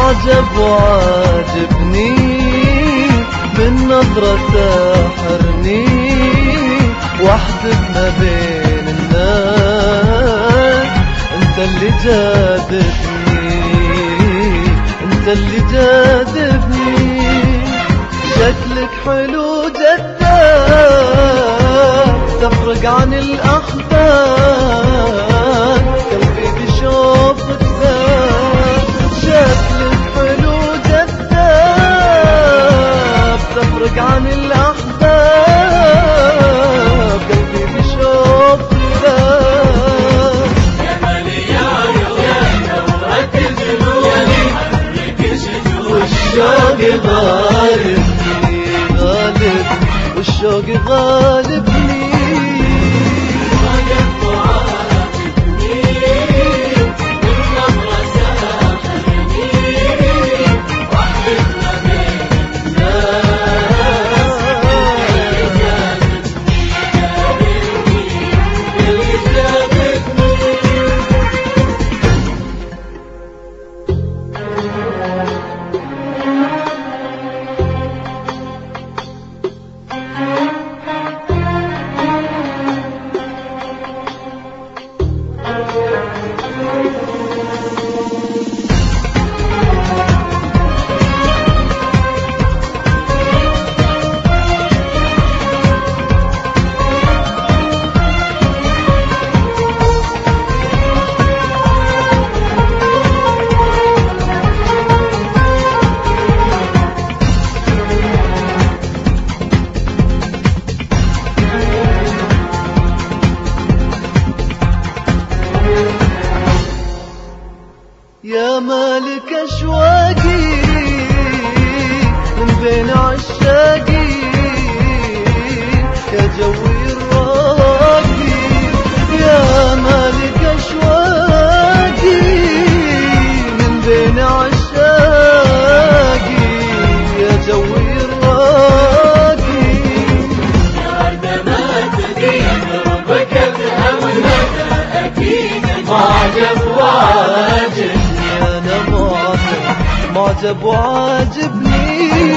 معجب وعاجبني، من نظرة ساحرني، وحدك ما بين الناس. انت اللي جاذبني، انت اللي جاذبني. شكلك حلو جذاب، تفرق عن الأحباب، قلبي بشوفك ذاب. شكلك حلو جذاب، تفرق عن الأحباب، قلبي بشوفك ذاب. يا مالي يا عيوني وركز جنوني، حرك شجوني، والشوق غالبني غالب، والشوق غالبني. معجب وعاجبني، من نظرة ساحرني، وحدك ما بين الناس. اللي جاذبني اللي جاذبني. يا مالك أشواقي من بين عشاقي، يا جوي الراقي. يا مالك أشواقي من بين عشاقي، يا جوي الراقي. يا ورد ما تدين ربك بهونا، أكيد معجب وعاجبني. أنا معجب وعاجبني.